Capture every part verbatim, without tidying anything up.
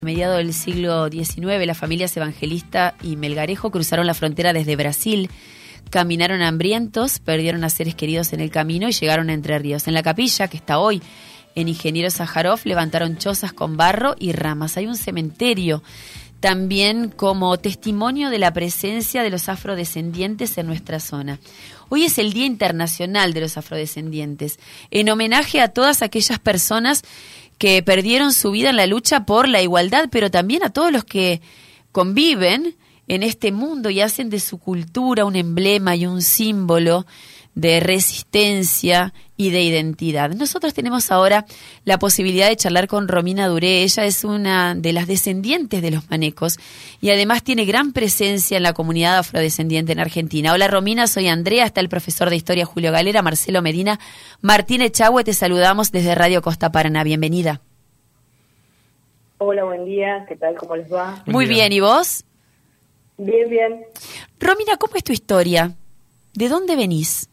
A mediados del siglo diecinueve, las familias Evangelista y Melgarejo cruzaron la frontera desde Brasil. Caminaron hambrientos, perdieron a seres queridos en el camino y llegaron a Entre Ríos. En la capilla, que está hoy en Ingeniero Sájarov, levantaron chozas con barro y ramas. Hay un cementerio también como testimonio de la presencia de los afrodescendientes en nuestra zona. Hoy es el Día Internacional de los Afrodescendientes, en homenaje a todas aquellas personas que perdieron su vida en la lucha por la igualdad, pero también a todos los que conviven en este mundo y hacen de su cultura un emblema y un símbolo de resistencia y de identidad. Nosotros tenemos ahora la posibilidad de charlar con Romina Duré. Ella es una de las descendientes de los manecos y además tiene gran presencia en la comunidad afrodescendiente en Argentina. Hola Romina, soy Andrea, está el profesor de Historia Julio Galera, Marcelo Medina, Martín Echagüe, te saludamos desde Radio Costa Paraná. Bienvenida. Hola, buen día, ¿qué tal? ¿Cómo les va? Muy bien, ¿y vos? Bien, bien. Romina, ¿cómo es tu historia? ¿De dónde venís?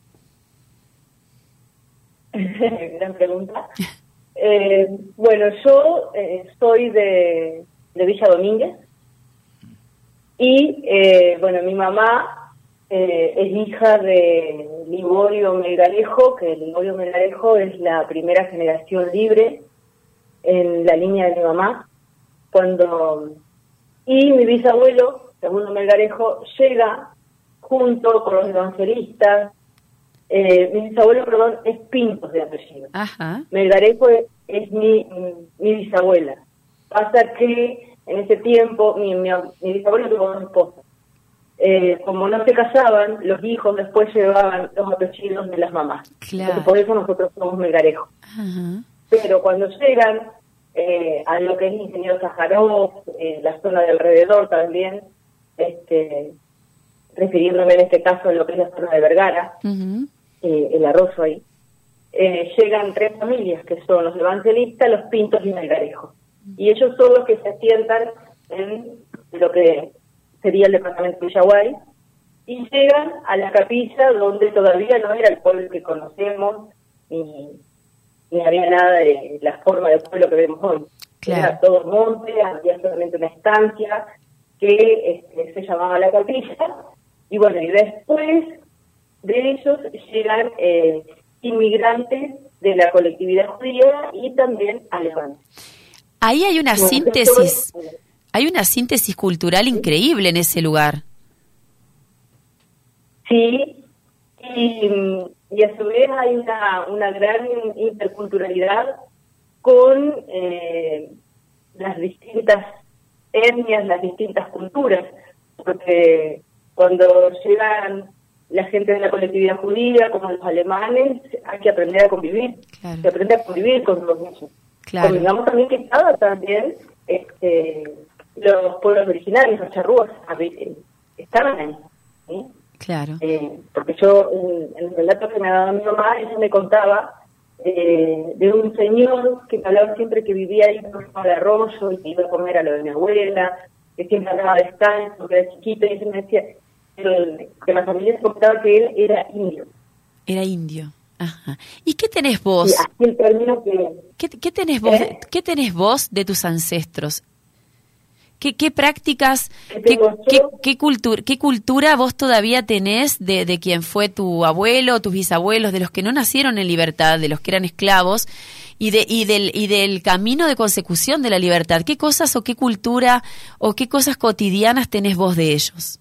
Gran pregunta. Eh, bueno, yo eh, soy de, de Villa Domínguez y, eh, bueno, mi mamá eh, es hija de Liborio Melgarejo, que Liborio Melgarejo es la primera generación libre en la línea de mi mamá. Cuando y mi bisabuelo, Segundo Melgarejo, llega junto con los evangelistas. Eh, mi bisabuelo, perdón, es Pintos de apellido. Ajá. Melgarejo es, es mi, mi bisabuela. Pasa que en ese tiempo mi, mi, mi bisabuelo tuvo dos esposas. Eh, como no se casaban, los hijos después llevaban los apellidos de las mamás. Claro. Entonces, por eso nosotros somos Melgarejo. Ajá. Pero cuando llegan eh, a lo que es Ingeniero Sájarov, eh, la zona de alrededor también, este, refiriéndome en este caso a lo que es la zona de Vergara, uh-huh. eh, el arroyo ahí, eh, llegan tres familias que son los evangelistas, los Pintos y Melgarejo. Y ellos son los que se asientan en lo que sería el departamento de Villaguay y llegan a la capilla donde todavía no era el pueblo que conocemos ni, ni había nada de la forma de pueblo que vemos hoy. Claro. Era todo monte, había solamente una estancia que este, se llamaba la capilla. Y bueno, y después de ellos llegan eh, inmigrantes de la colectividad judía y también alemanes. Ahí hay una bueno, síntesis, todo... hay una síntesis cultural increíble en ese lugar. Sí, y, y a su vez hay una, una gran interculturalidad con eh, las distintas etnias, las distintas culturas, porque cuando llegan la gente de la colectividad judía, como los alemanes, hay que aprender a convivir, claro. hay que aprender a convivir con los niños. Claro. Convengamos también que estaba también este, los pueblos originarios, los charrúas, estaban ahí. ¿sí? Claro. Eh, porque yo, en, en el relato que me daba mi mamá, ella me contaba eh, de un señor que me hablaba siempre que vivía ahí por el arroyo y que iba a comer a lo de mi abuela, que siempre hablaba descalzo, que era chiquito, y ella me decía que, que la familia se contaba que él era indio. Era indio. Ajá. ¿Y qué tenés vos? Sí, así el término que... ¿Qué, qué tenés vos? ¿Eh? De, ¿Qué tenés vos de tus ancestros? ¿Qué, qué prácticas, ¿Qué, qué, qué, qué, cultura, qué cultura vos todavía tenés de, de quien fue tu abuelo, tus bisabuelos, de los que no nacieron en libertad, de los que eran esclavos, y de y del y del camino de consecución de la libertad? ¿Qué cosas o qué cultura o qué cosas cotidianas tenés vos de ellos?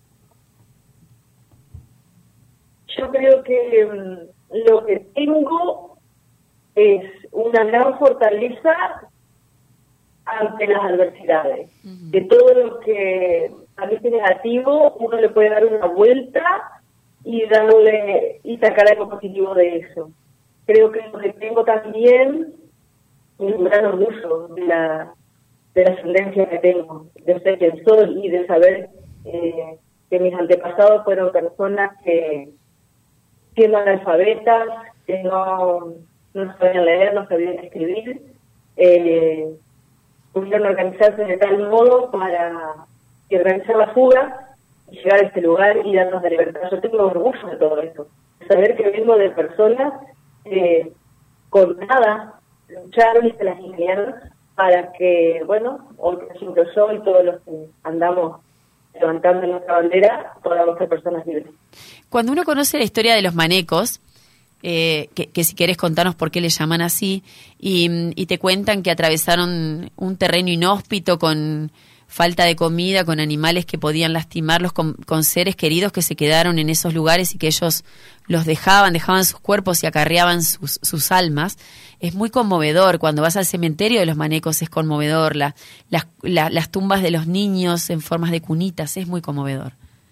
Yo creo que um, lo que tengo es una gran fortaleza ante las adversidades. Uh-huh. De todo lo que parece negativo, uno le puede dar una vuelta y darle y sacar algo positivo de eso. Creo que lo que tengo también es un gran orgullo de la de la ascendencia que tengo, de ser quien soy y de saber eh, que mis antepasados fueron personas que, siendo analfabetas, que no, no sabían leer, no sabían escribir, eh, pudieron organizarse de tal modo para organizar la fuga y llegar a este lugar y darnos la libertad. Yo tengo orgullo de todo eso, saber que vengo de personas que con nada lucharon y se las ingeniaron para que, bueno, hoy por ejemplo yo y todos los que andamos levantando nuestra bandera, podamos ser personas libres. Cuando uno conoce la historia de los manecos, eh, que, que si querés contarnos por qué le llaman así, y, y te cuentan que atravesaron un terreno inhóspito con falta de comida, con animales que podían lastimarlos, con, con seres queridos que se quedaron en esos lugares y que ellos los dejaban, dejaban sus cuerpos y acarreaban sus, sus almas. Es muy conmovedor. Cuando vas al cementerio de los manecos es conmovedor. La, las, la, las tumbas de los niños en formas de cunitas es muy conmovedor.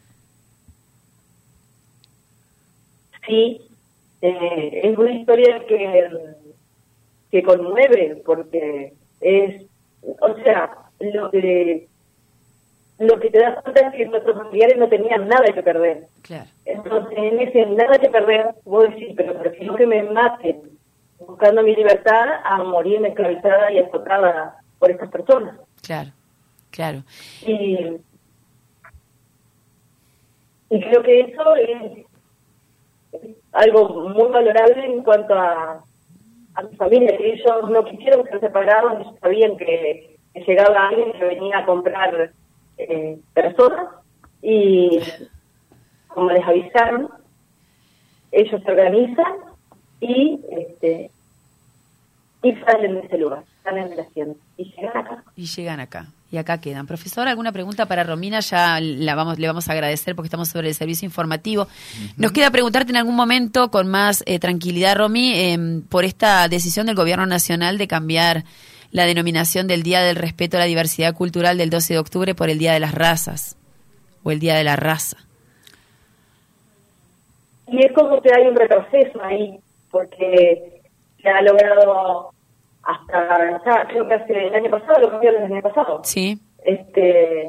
Sí, eh, es una historia que, que conmueve, porque es, o sea, lo que lo que te das cuenta es que nuestros familiares no tenían nada que perder. Claro. Entonces, en ese nada que perder, vos decís, pero prefiero que me maten buscando mi libertad a morirme esclavizada y azotada por estas personas. Claro, claro. Y, y creo que eso es, es algo muy valorable en cuanto a, a mi familia, que ellos no quisieron ser separados, ellos sabían que llegaba alguien que venía a comprar eh, personas y como les avisaron, ellos se organizan y este y salen de ese lugar, salen de la hacienda y llegan acá. Y llegan acá. Y acá quedan. Profesor, ¿alguna pregunta para Romina? Ya la vamos, le vamos a agradecer porque estamos sobre el servicio informativo. Uh-huh. Nos queda preguntarte en algún momento con más eh, tranquilidad, Romy, eh, por esta decisión del Gobierno Nacional de cambiar la denominación del Día del Respeto a la Diversidad Cultural del doce de octubre por el Día de las Razas, o el Día de la Raza. Y es como que hay un retroceso ahí, porque se ha logrado hasta, ya, creo que hace el año pasado, lo cambiaron el año pasado. Sí. Este,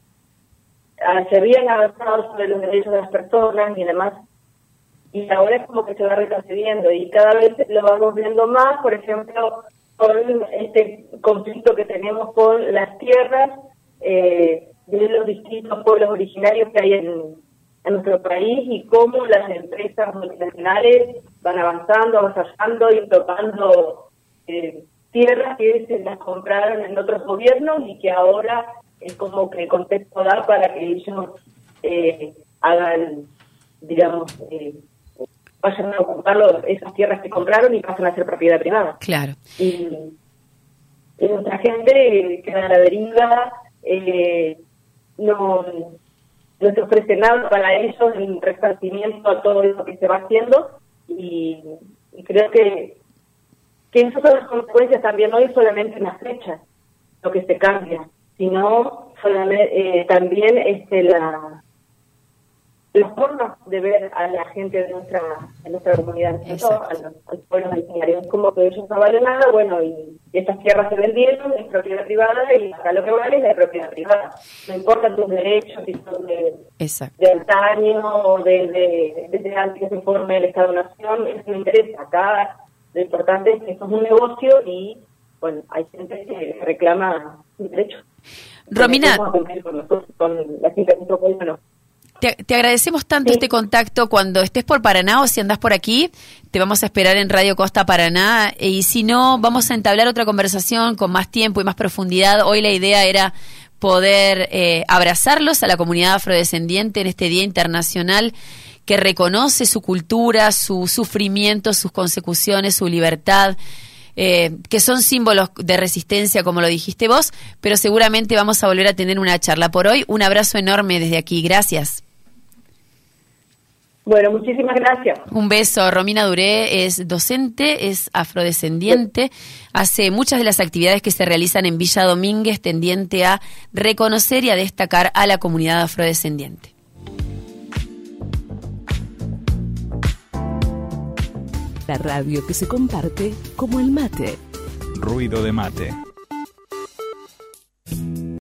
se habían avanzado sobre los derechos de las personas y demás, y ahora es como que se va retrocediendo, y cada vez lo vamos viendo más, por ejemplo, con este conflicto que tenemos con las tierras eh, de los distintos pueblos originarios que hay en, en nuestro país, y cómo las empresas multinacionales van avanzando, avanzando y tocando eh, tierras que se las compraron en otros gobiernos y que ahora es como que el contexto da para que ellos eh, hagan, digamos, eh, vayan a ocuparlo, esas tierras que compraron y pasan a ser propiedad privada. Claro. Y, y nuestra gente queda a la deriva, eh, no, no se ofrece nada para ellos en resarcimiento a todo eso que se va haciendo, y, y creo que, que esas son las consecuencias también, no es solamente en las fechas lo que se cambia, sino solamente, eh, también este la la forma de ver a la gente de nuestra de nuestra comunidad, ¿no? a los, a los pueblos originarios. Es como que ellos no valen nada, bueno, y, y estas tierras se vendieron, es propiedad privada, y acá lo que vale es la propiedad privada. No importan tus derechos, si son de, de antaño o desde de, de antes que se forme el Estado-Nación, eso no interesa. Acá lo importante es que esto es un negocio y, bueno, hay gente que reclama derechos. Romina, con, nosotros, con la gente de nuestro pueblo, no. Te, te agradecemos tanto sí. este contacto. Cuando estés por Paraná o si andás por aquí, te vamos a esperar en Radio Costa Paraná. Y si no, vamos a entablar otra conversación con más tiempo y más profundidad. Hoy la idea era poder eh, abrazarlos a la comunidad afrodescendiente en este Día Internacional que reconoce su cultura, su sufrimiento, sus consecuciones, su libertad, eh, que son símbolos de resistencia, como lo dijiste vos, pero seguramente vamos a volver a tener una charla. Por hoy, un abrazo enorme desde aquí. Gracias. Bueno, muchísimas gracias. Un beso. Romina Duré es docente, es afrodescendiente, hace muchas de las actividades que se realizan en Villa Domínguez tendiente a reconocer y a destacar a la comunidad afrodescendiente. La radio que se comparte como el mate. Ruido de mate.